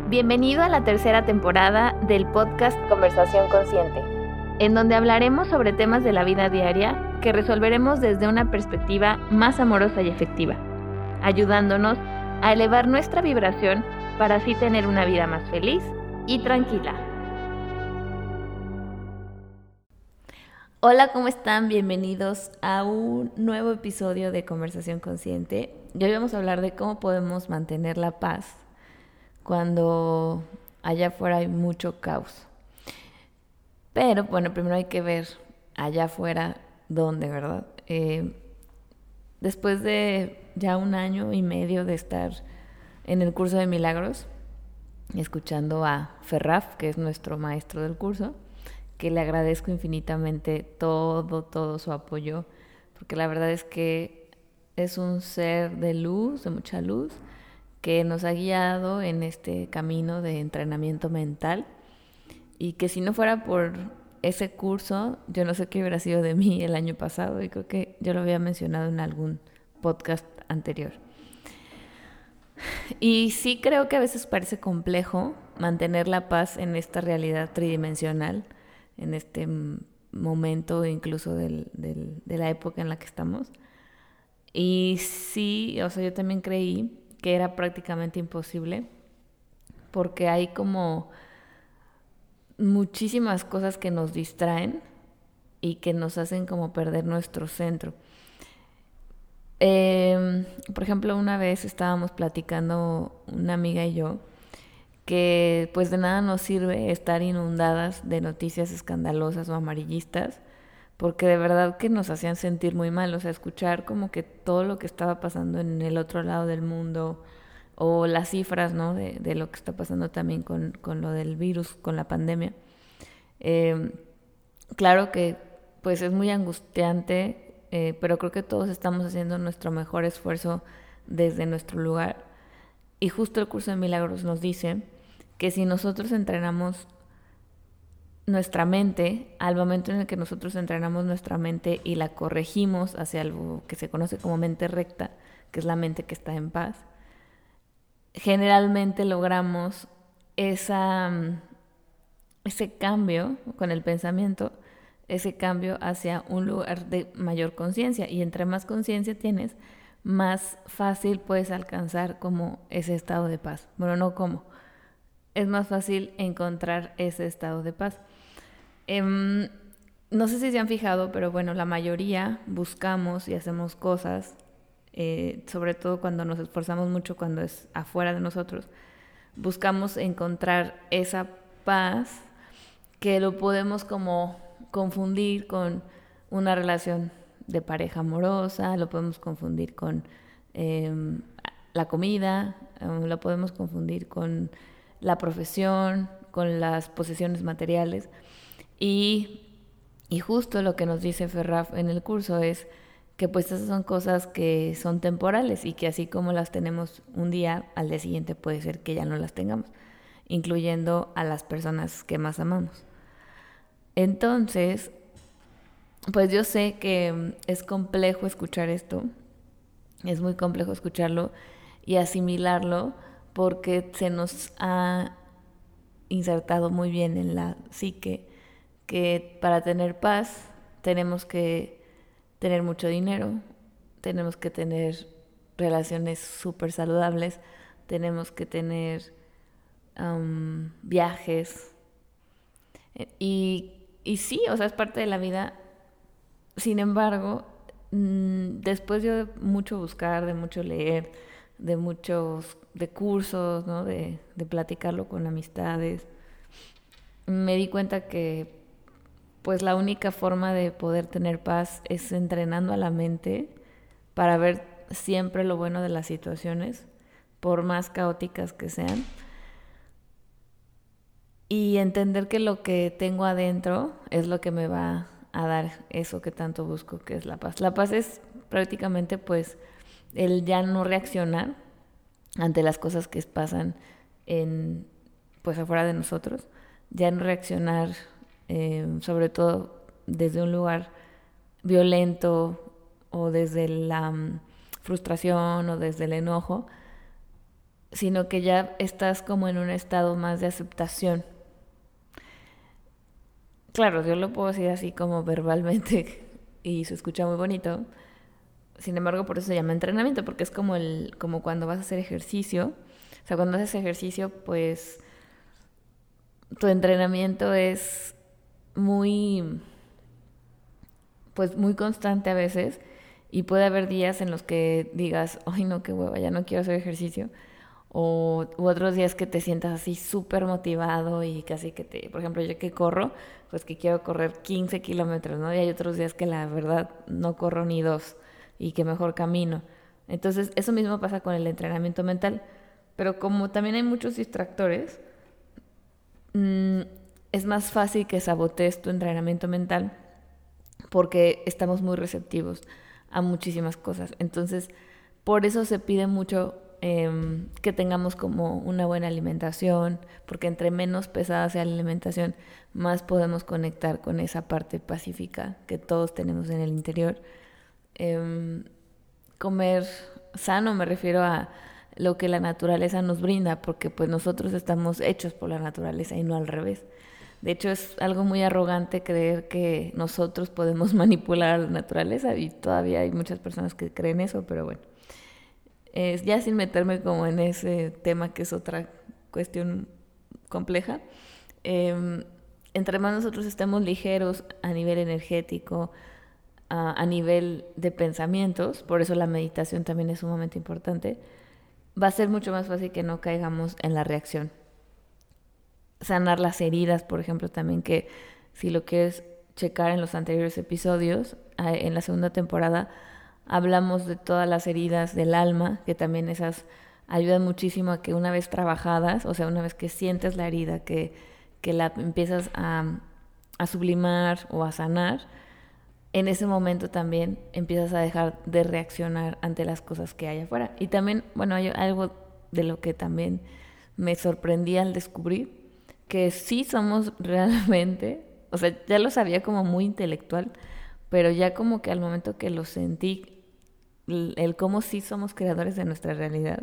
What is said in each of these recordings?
Bienvenido a la tercera temporada del podcast Conversación Consciente, en donde hablaremos sobre temas de la vida diaria que resolveremos desde una perspectiva más amorosa y efectiva, ayudándonos a elevar nuestra vibración para así tener una vida más feliz y tranquila. Hola, ¿cómo están? Bienvenidos a un nuevo episodio de Conversación Consciente. Y hoy vamos a hablar de cómo podemos mantener la paz cuando allá afuera hay mucho caos. Pero bueno, primero hay que ver allá afuera dónde, ¿verdad? Después de ya 1 año y medio de estar en el curso de milagros, escuchando a Ferraf, que es nuestro maestro del curso, que le agradezco infinitamente todo su apoyo, porque la verdad es que es un ser de luz, de mucha luz, que nos ha guiado en este camino de entrenamiento mental y que si no fuera por ese curso, yo no sé qué hubiera sido de mí el año pasado, y creo que yo lo había mencionado en algún podcast anterior. Y sí creo que a veces parece complejo mantener la paz en esta realidad tridimensional, en este momento incluso de la época en la que estamos. Y sí, o sea, yo también creí que era prácticamente imposible, porque hay como muchísimas cosas que nos distraen y que nos hacen como perder nuestro centro. Por ejemplo, una vez estábamos platicando una amiga y yo que pues de nada nos sirve estar inundadas de noticias escandalosas o amarillistas, porque de verdad que nos hacían sentir muy mal, o sea, escuchar como que todo lo que estaba pasando en el otro lado del mundo, o las cifras, ¿no? de lo que está pasando también con lo del virus, con la pandemia. Claro que pues es muy angustiante, pero creo que todos estamos haciendo nuestro mejor esfuerzo desde nuestro lugar. Y justo el curso de milagros nos dice que si nosotros entrenamos nuestra mente, al momento en el que nosotros entrenamos nuestra mente y la corregimos hacia algo que se conoce como mente recta, que es la mente que está en paz, generalmente logramos ese cambio con el pensamiento, ese cambio hacia un lugar de mayor conciencia. Y entre más conciencia tienes, más fácil puedes alcanzar como ese estado de paz. Bueno, no como. Es más fácil encontrar ese estado de paz. No sé si se han fijado, pero bueno, la mayoría buscamos y hacemos cosas, sobre todo cuando nos esforzamos mucho, cuando es afuera de nosotros, buscamos encontrar esa paz que lo podemos como confundir con una relación de pareja amorosa, lo podemos confundir con la comida, lo podemos confundir con la profesión, con las posesiones materiales. Y justo lo que nos dice Ferraf en el curso es que pues esas son cosas que son temporales y que así como las tenemos un día, al día siguiente puede ser que ya no las tengamos, incluyendo a las personas que más amamos. Entonces, pues yo sé que es complejo escuchar esto, es muy complejo escucharlo y asimilarlo, porque se nos ha insertado muy bien en la psique que para tener paz tenemos que tener mucho dinero, tenemos que tener relaciones súper saludables, tenemos que tener viajes. Y sí, o sea, es parte de la vida. Sin embargo, después yo de mucho buscar, de mucho leer, de cursos, ¿no? de platicarlo con amistades, me di cuenta que pues la única forma de poder tener paz es entrenando a la mente para ver siempre lo bueno de las situaciones, por más caóticas que sean, y entender que lo que tengo adentro es lo que me va a dar eso que tanto busco, que es la paz. La paz es prácticamente pues el ya no reaccionar ante las cosas que pasan pues afuera de nosotros, ya no reaccionar sobre todo desde un lugar violento o desde la frustración o desde el enojo, sino que ya estás como en un estado más de aceptación. Claro, yo lo puedo decir así como verbalmente y se escucha muy bonito. Sin embargo, por eso se llama entrenamiento, porque es como cuando vas a hacer ejercicio. O sea, cuando haces ejercicio, pues tu entrenamiento es muy, pues muy constante a veces, y puede haber días en los que digas, ay no, qué hueva, ya no quiero hacer ejercicio, u otros días que te sientas así súper motivado y casi que por ejemplo, yo que corro, pues que quiero correr 15 kilómetros, ¿no? Y hay otros días que la verdad no corro ni dos y que mejor camino. Entonces, eso mismo pasa con el entrenamiento mental. Pero como también hay muchos distractores, mmm, es más fácil que sabotees tu entrenamiento mental porque estamos muy receptivos a muchísimas cosas. Entonces, por eso se pide mucho que tengamos como una buena alimentación, porque entre menos pesada sea la alimentación, más podemos conectar con esa parte pacífica que todos tenemos en el interior. Comer sano me refiero a lo que la naturaleza nos brinda, porque pues nosotros estamos hechos por la naturaleza y no al revés. De hecho, es algo muy arrogante creer que nosotros podemos manipular a la naturaleza y todavía hay muchas personas que creen eso, pero bueno. Ya sin meterme como en ese tema que es otra cuestión compleja, entre más nosotros estemos ligeros a nivel energético, a nivel de pensamientos, por eso la meditación también es sumamente importante, va a ser mucho más fácil que no caigamos en la reacción. Sanar las heridas, por ejemplo, también, que si lo quieres checar en los anteriores episodios, en la segunda temporada hablamos de todas las heridas del alma, que también esas ayudan muchísimo a que una vez trabajadas, o sea, una vez que sientes la herida, que la empiezas a sublimar o a sanar, en ese momento también empiezas a dejar de reaccionar ante las cosas que hay afuera. Y también, bueno, hay algo de lo que también me sorprendí al descubrir, que sí somos realmente, o sea, ya lo sabía como muy intelectual, pero ya como que al momento que lo sentí, el cómo sí somos creadores de nuestra realidad,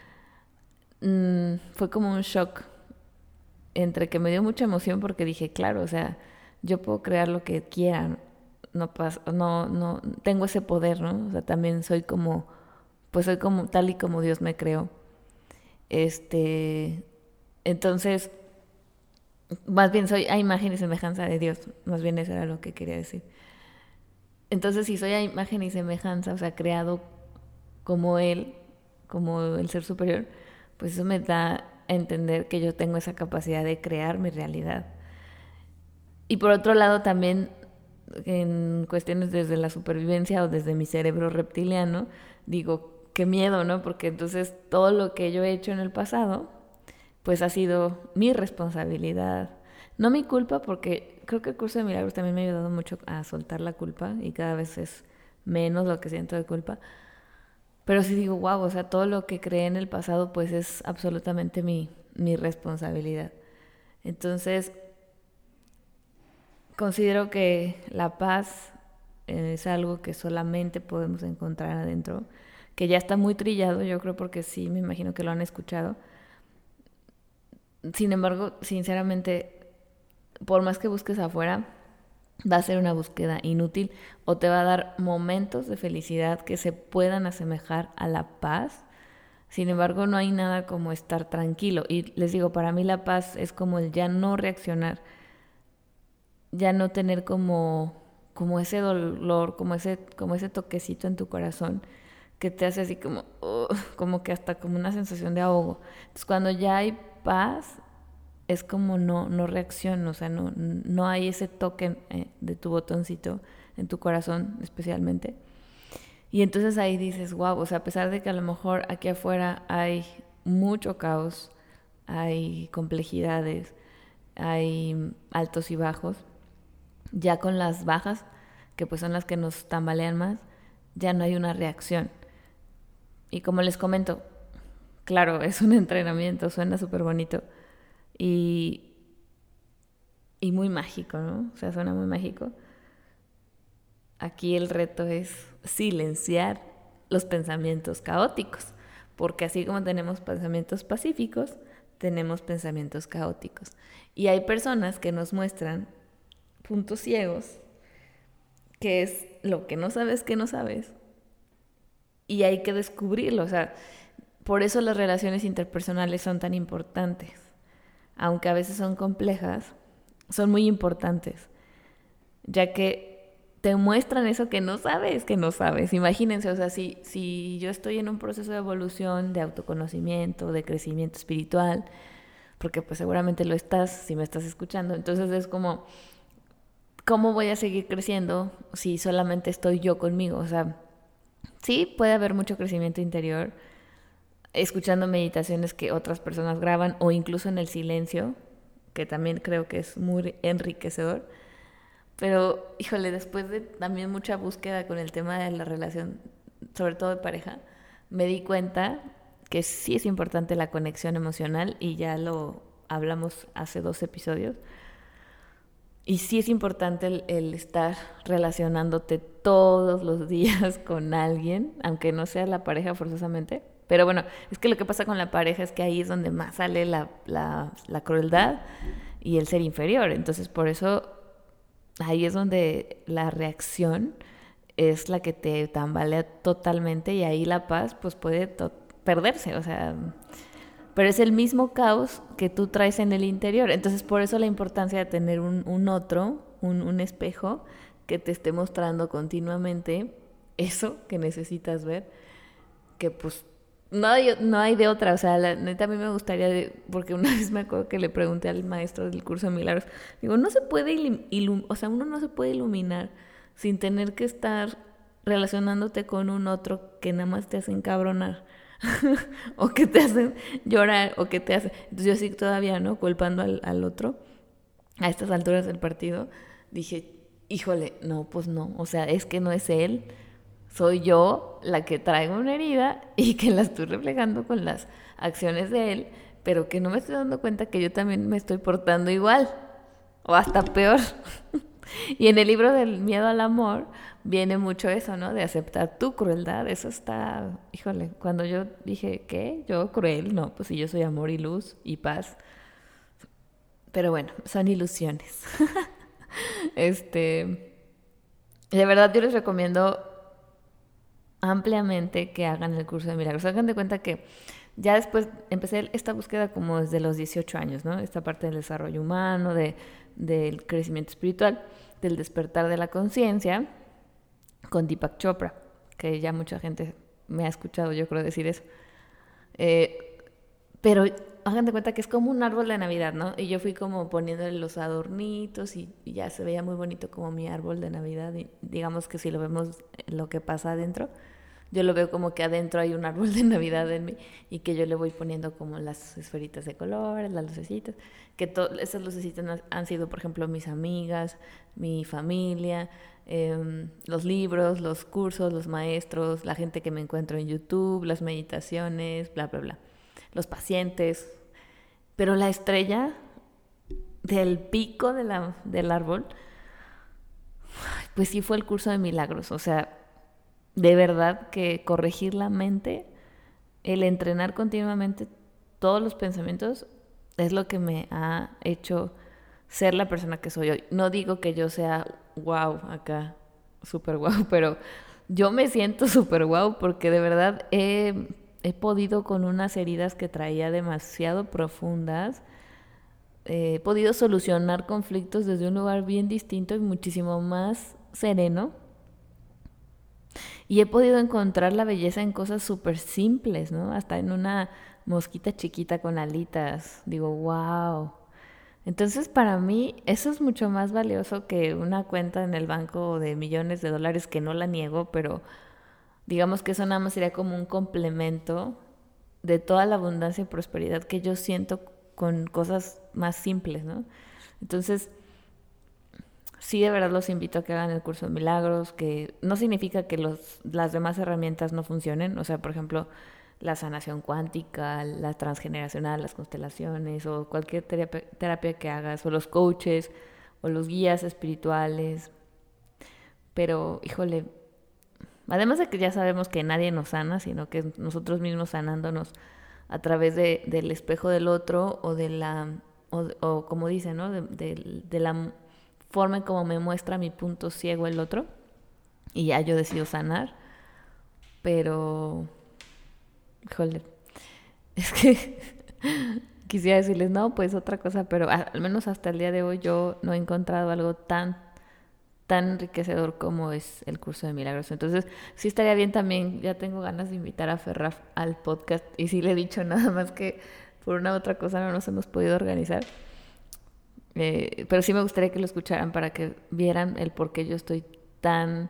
fue como un shock, entre que me dio mucha emoción porque dije, claro, o sea, yo puedo crear lo que quiera, no tengo ese poder, ¿no? O sea, también pues soy como tal y como Dios me creó. Este, entonces, más bien soy a imagen y semejanza de Dios, más bien eso era lo que quería decir. Entonces, si soy a imagen y semejanza, o sea, creado como Él, como el ser superior, pues eso me da a entender que yo tengo esa capacidad de crear mi realidad. Y por otro lado también, en cuestiones desde la supervivencia o desde mi cerebro reptiliano, digo, qué miedo, ¿no? Porque entonces todo lo que yo he hecho en el pasado, pues ha sido mi responsabilidad. No mi culpa, porque creo que el curso de milagros también me ha ayudado mucho a soltar la culpa y cada vez es menos lo que siento de culpa. Pero sí digo, wow, o sea, todo lo que creé en el pasado, pues es absolutamente mi responsabilidad. Entonces, considero que la paz es algo que solamente podemos encontrar adentro, que ya está muy trillado, yo creo, porque sí, me imagino que lo han escuchado. Sin embargo, sinceramente, por más que busques afuera, va a ser una búsqueda inútil o te va a dar momentos de felicidad que se puedan asemejar a la paz. Sin embargo, no hay nada como estar tranquilo. Y les digo, para mí la paz es como el ya no reaccionar, ya no tener como ese dolor, como ese toquecito en tu corazón que te hace así como que hasta como una sensación de ahogo. Entonces, cuando ya hay paz, es como no reacciono, o sea, no hay ese toque de tu botoncito en tu corazón especialmente. Y entonces ahí dices, wow, o sea, a pesar de que a lo mejor aquí afuera hay mucho caos, hay complejidades, hay altos y bajos, ya con las bajas, que pues son las que nos tambalean más, ya no hay una reacción. Y como les comento, claro, es un entrenamiento, suena súper bonito y, y muy mágico, ¿no? O sea, suena muy mágico. Aquí el reto es silenciar los pensamientos caóticos, porque así como tenemos pensamientos pacíficos, tenemos pensamientos caóticos. Y hay personas que nos muestran puntos ciegos, que es lo que no sabes, y hay que descubrirlo. O sea, por eso las relaciones interpersonales son tan importantes. Aunque a veces son complejas, son muy importantes, ya que te muestran eso que no sabes, que no sabes. Imagínense, o sea, si yo estoy en un proceso de evolución, de autoconocimiento, de crecimiento espiritual, porque pues seguramente lo estás si me estás escuchando, entonces es como, ¿cómo voy a seguir creciendo si solamente estoy yo conmigo? O sea, sí, puede haber mucho crecimiento interior, escuchando meditaciones que otras personas graban o incluso en el silencio, que también creo que es muy enriquecedor. Pero, híjole, después de también mucha búsqueda con el tema de la relación, sobre todo de pareja, me di cuenta que sí es importante la conexión emocional y ya lo hablamos hace 2 episodios. Y sí es importante el estar relacionándote todos los días con alguien, aunque no sea la pareja forzosamente. Pero bueno, es que lo que pasa con la pareja es que ahí es donde más sale la crueldad y el ser inferior. Entonces por eso ahí es donde la reacción es la que te tambalea totalmente y ahí la paz pues puede perderse. O sea, pero es el mismo caos que tú traes en el interior. Entonces, por eso la importancia de tener un otro, un espejo que te esté mostrando continuamente eso que necesitas ver, que pues no hay de otra. O sea, la neta a mí me gustaría, porque una vez me acuerdo que le pregunté al maestro del curso de milagros, digo, no se puede o sea, uno no se puede iluminar sin tener que estar relacionándote con un otro que nada más te hace encabronar. O que te hacen llorar, o que te hacen... Entonces yo sí todavía, ¿no? Culpando al otro, a estas alturas del partido, dije, híjole, no, pues no, o sea, es que no es él, soy yo la que traigo una herida y que la estoy reflejando con las acciones de él, pero que no me estoy dando cuenta que yo también me estoy portando igual, o hasta peor. Y en el libro del miedo al amor viene mucho eso, ¿no? De aceptar tu crueldad. Eso está, híjole, cuando yo dije, ¿qué? ¿Yo cruel? No, pues sí, yo soy amor y luz y paz. Pero bueno, son ilusiones. De verdad yo les recomiendo ampliamente que hagan el curso de milagros. Hagan de cuenta que ya después empecé esta búsqueda como desde los 18 años, ¿no? Esta parte del desarrollo humano, del crecimiento espiritual, del despertar de la conciencia, con Deepak Chopra, que ya mucha gente me ha escuchado, yo creo, decir eso. Pero hagan de cuenta que es como un árbol de Navidad, ¿no? Y yo fui como poniéndole los adornitos y ya se veía muy bonito como mi árbol de Navidad. Y digamos que si lo vemos lo que pasa adentro, yo lo veo como que adentro hay un árbol de Navidad en mí y que yo le voy poniendo como las esferitas de colores, las lucecitas, que esas lucecitas han sido, por ejemplo, mis amigas, mi familia, los libros, los cursos, los maestros, la gente que me encuentro en YouTube, las meditaciones, bla, bla, bla, los pacientes. Pero la estrella del pico del árbol, pues sí fue el curso de milagros. O sea, de verdad que corregir la mente, el entrenar continuamente todos los pensamientos, es lo que me ha hecho ser la persona que soy hoy. No digo que yo sea wow acá, súper wow, pero yo me siento súper wow porque de verdad he podido con unas heridas que traía demasiado profundas, he podido solucionar conflictos desde un lugar bien distinto y muchísimo más sereno. Y he podido encontrar la belleza en cosas súper simples, ¿no? Hasta en una mosquita chiquita con alitas. Digo, wow. Entonces, para mí, eso es mucho más valioso que una cuenta en el banco de millones de dólares, que no la niego, pero digamos que eso nada más sería como un complemento de toda la abundancia y prosperidad que yo siento con cosas más simples, ¿no? Entonces, sí, de verdad los invito a que hagan el curso de milagros, que no significa que las demás herramientas no funcionen. O sea, por ejemplo, la sanación cuántica, la transgeneracional, las constelaciones o cualquier terapia que hagas, o los coaches o los guías espirituales. Pero, híjole, Además de que ya sabemos que nadie nos sana, sino que es nosotros mismos sanándonos a través del espejo del otro o de la, o como dice, ¿no? De la forma en cómo me muestra mi punto ciego el otro y ya yo decido sanar, pero, híjole, es que quisiera decirles, no, pues otra cosa, pero al menos hasta el día de hoy yo no he encontrado algo tan enriquecedor como es el curso de milagros. Entonces, sí estaría bien también, ya tengo ganas de invitar a Ferraf al podcast y sí le he dicho nada más que por una u otra cosa no nos hemos podido organizar. Pero sí me gustaría que lo escucharan para que vieran el por qué yo estoy tan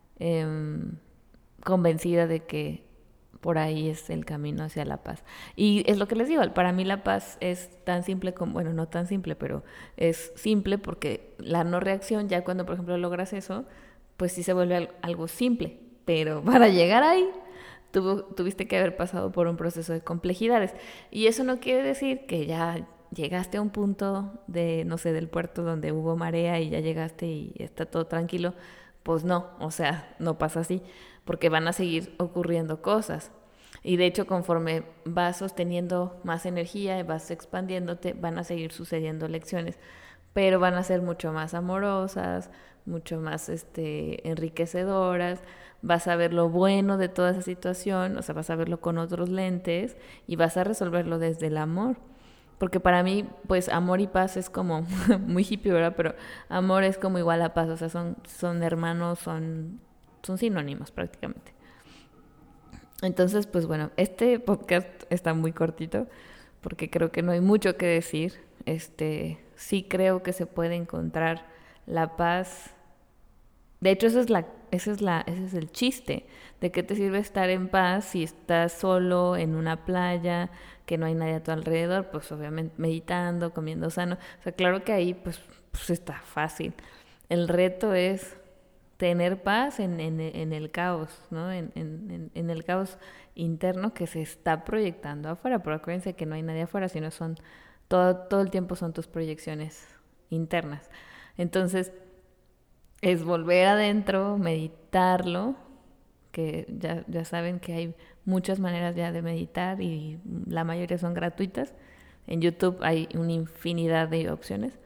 convencida de que por ahí es el camino hacia la paz. Y es lo que les digo, para mí la paz es tan simple como, bueno, no tan simple, pero es simple porque la no reacción, ya cuando por ejemplo logras eso, pues sí se vuelve algo simple. Pero para llegar ahí, tuviste que haber pasado por un proceso de complejidades. Y eso no quiere decir que ya llegaste a un punto de, no sé, del puerto donde hubo marea y ya llegaste y está todo tranquilo. Pues no, o sea, no pasa así, porque van a seguir ocurriendo cosas. Y de hecho, conforme vas sosteniendo más energía y vas expandiéndote, van a seguir sucediendo lecciones, pero van a ser mucho más amorosas, mucho más enriquecedoras. Vas a ver lo bueno de toda esa situación, o sea, vas a verlo con otros lentes y vas a resolverlo desde el amor. Porque para mí, pues amor y paz es como muy hippie, ¿verdad? Pero amor es como igual a paz, o sea, son hermanos, son sinónimos prácticamente. Entonces, pues bueno, este podcast está muy cortito porque creo que no hay mucho que decir. Sí creo que se puede encontrar la paz. De hecho, ese es el chiste. ¿De qué te sirve estar en paz si estás solo en una playa, que no hay nadie a tu alrededor? Pues obviamente meditando, comiendo sano. O sea, claro que ahí pues está fácil. El reto es tener paz en el caos, ¿no? En el caos interno que se está proyectando afuera. Pero acuérdense que no hay nadie afuera, sino todo el tiempo son tus proyecciones internas. Entonces, es volver adentro, meditarlo, que ya saben que hay muchas maneras ya de meditar y la mayoría son gratuitas. En YouTube hay una infinidad de opciones.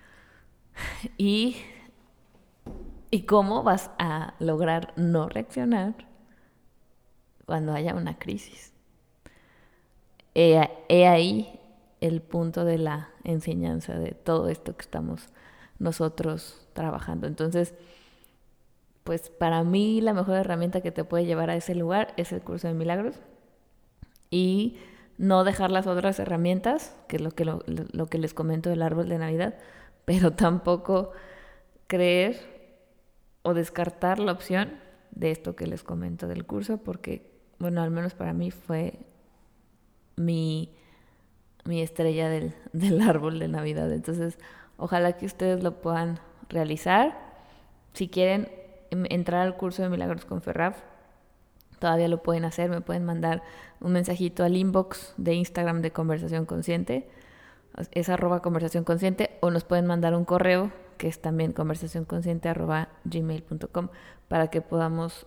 Y, y cómo vas a lograr no reaccionar cuando haya una crisis. He ahí el punto de la enseñanza de todo esto que estamos nosotros trabajando. Entonces, pues para mí la mejor herramienta que te puede llevar a ese lugar es el curso de milagros y no dejar las otras herramientas, que es lo que les comento del árbol de Navidad, pero tampoco creer o descartar la opción de esto que les comento del curso, porque, bueno, al menos para mí fue mi estrella del árbol de Navidad. Entonces, ojalá que ustedes lo puedan realizar. Si quieren entrar al curso de Milagros con Ferraf, todavía lo pueden hacer. Me pueden mandar un mensajito al inbox de Instagram de Conversación Consciente. Es @conversación consciente, o nos pueden mandar un correo que es también conversacionconsciente@gmail.com para que podamos,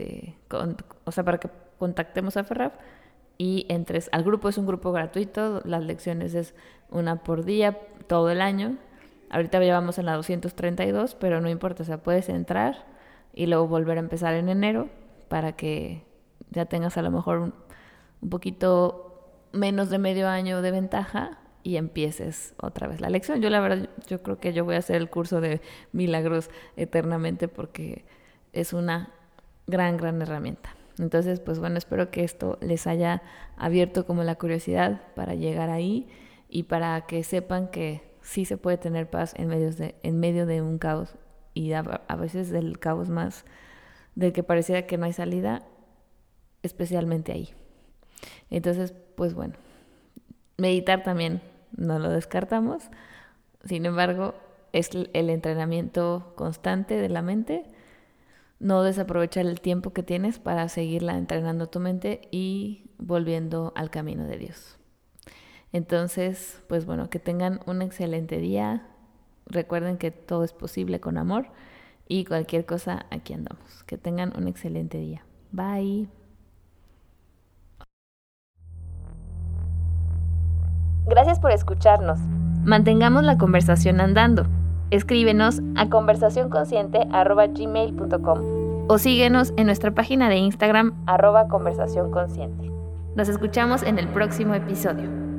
para que contactemos a Ferraf y entres al grupo. Es un grupo gratuito, las lecciones es una por día, todo el año. Ahorita llevamos en la 232, pero no importa, o sea, puedes entrar y luego volver a empezar en enero para que ya tengas a lo mejor un poquito menos de medio año de ventaja y empieces otra vez la lección. Yo la verdad, yo creo que yo voy a hacer el curso de milagros eternamente porque es una gran herramienta. Entonces, pues bueno, espero que esto les haya abierto como la curiosidad para llegar ahí y para que sepan que sí se puede tener paz en medio de un caos, y a veces del caos más del que pareciera que no hay salida, especialmente ahí. Entonces, pues bueno, meditar también no lo descartamos. Sin embargo, es el entrenamiento constante de la mente. No desaprovechar el tiempo que tienes para seguirla entrenando tu mente y volviendo al camino de Dios. Entonces, pues bueno, que tengan un excelente día. Recuerden que todo es posible con amor Y cualquier cosa, aquí andamos. Que tengan un excelente día. Bye. Gracias por escucharnos. Mantengamos la conversación andando. Escríbenos a conversacionconsciente@gmail.com o síguenos en nuestra página de Instagram @conversacionconsciente. Nos escuchamos en el próximo episodio.